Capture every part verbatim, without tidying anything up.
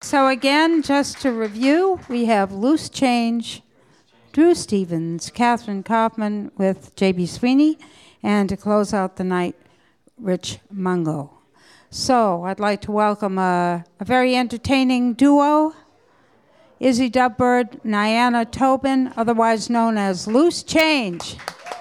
So again, just to review, we have Loose Change, Drew Stevens, Catherine Kaufman with J B. Sweeney, and to close out the night, Rich Mungo. So I'd like to welcome a, a very entertaining duo, Izzy Dubbird, Nyana Tobin, otherwise known as Loose Change.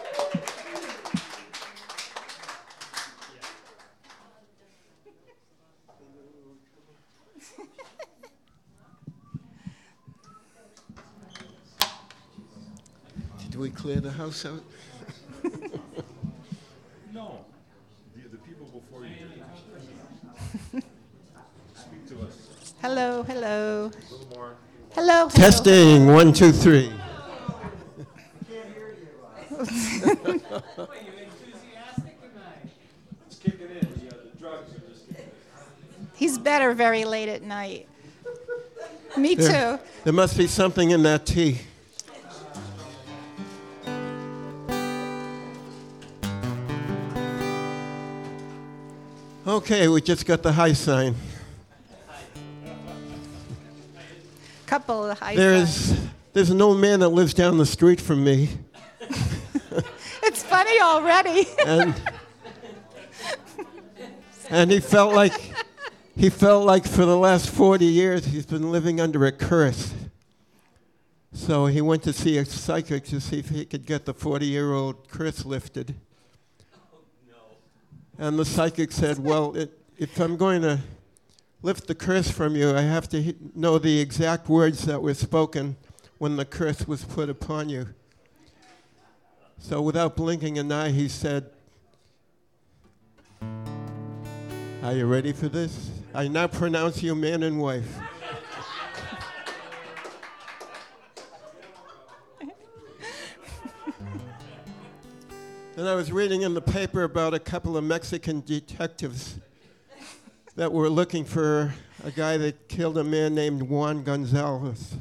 Did we clear the house out? No. The, the people before you did. Speak to us. Hello, hello. A little more. Hello, hello. Testing, one, two, three. Can't hear you. Wait, you're enthusiastic tonight. It's kicking in. Yeah, the drugs are just kicking in. He's better very late at night. Me too. There, there must be something in that tea. Okay, we just got the high sign. Couple of high There's signs. there's an old man that lives down the street from me. It's funny already. and and he felt like he felt like for the last forty years he's been living under a curse. So he went to see a psychic to see if he could get the forty-year-old curse lifted. And the psychic said, well, it, if I'm going to lift the curse from you, I have to he- know the exact words that were spoken when the curse was put upon you. So without blinking an eye, he said, are you ready for this? I now pronounce you man and wife. And I was reading in the paper about a couple of Mexican detectives that were looking for a guy that killed a man named Juan Gonzalez.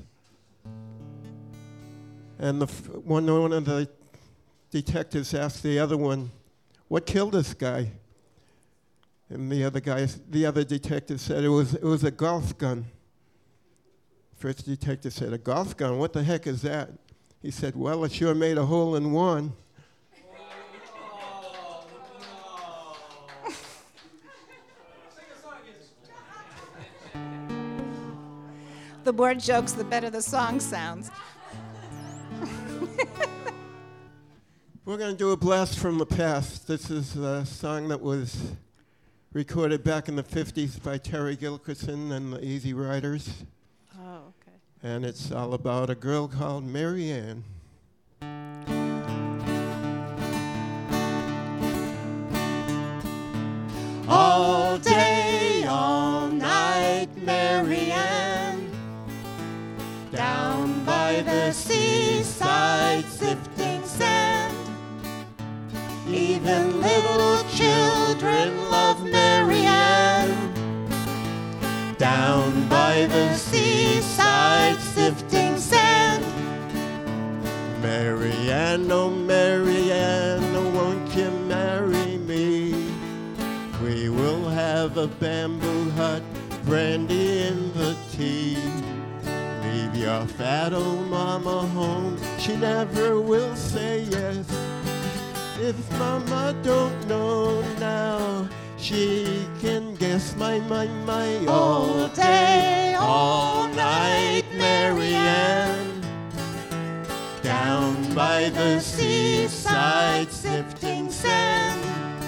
And the f- one, one of the detectives asked the other one, what killed this guy? And the other guy, the other detective said it was it was a golf gun. First detective said, a golf gun? What the heck is that? He said, well, it sure made a hole in one. The more jokes, the better the song sounds. We're going to do a blast from the past. This is a song that was recorded back in the fifties by Terry Gilkerson and the Easy Riders. Oh, okay. And it's all about a girl called Mary Ann. All day, all night, Mary Ann, down by the seaside sifting sand. Even little children love Mary Ann, down by the seaside sifting sand. Mary Ann, oh Mary Ann, oh, won't you marry me? We will have a bamboo hut, brandy in the tea. Leave your fat old mama home, she never will say yes. If mama don't know now, she can guess. My, my, my. All day, all night, Mary Ann, down by the seaside sifting sand.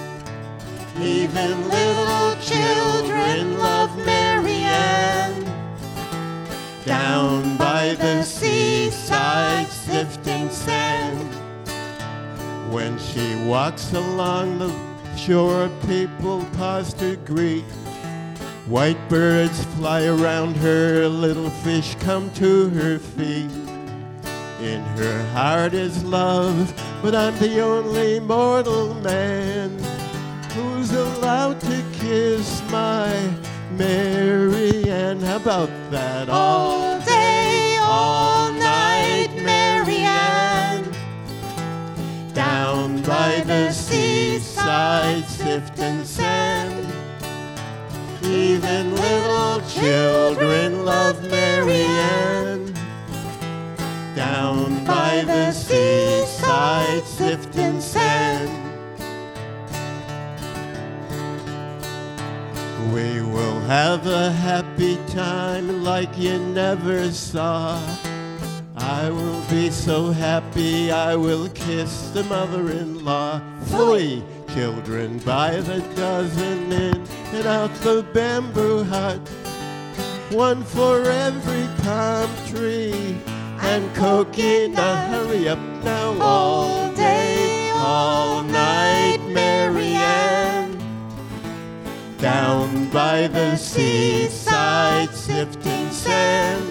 Even little children love Mary Ann, down by the seaside sifting sand. When she walks along the shore, people pause to greet. White birds fly around her, little fish come to her feet. In her heart is love, but I'm the only mortal man who's allowed to kiss my Mary Ann. How about that? All day, all night, Mary Ann, down by the seaside sifting sand. Even Even little children love Mary Ann. Down by the seaside sifting sand, we will have a happy time like you never saw. I will be so happy I will kiss the mother-in-law. Three children by the dozen in and out the bamboo hut, one for every palm tree and coconut. Hurry up now, all day, all night, Mary Ann. Down by the seaside sifting sand,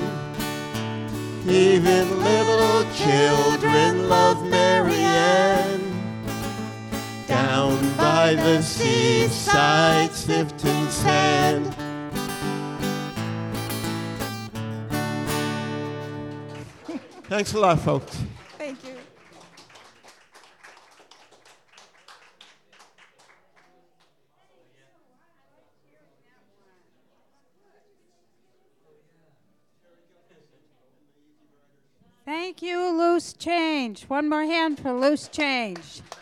even little children love Mary Ann. Down by the seaside sifting sand. Thanks a lot, folks. Thank you. Thank you, Loose Change. One more hand for Loose Change.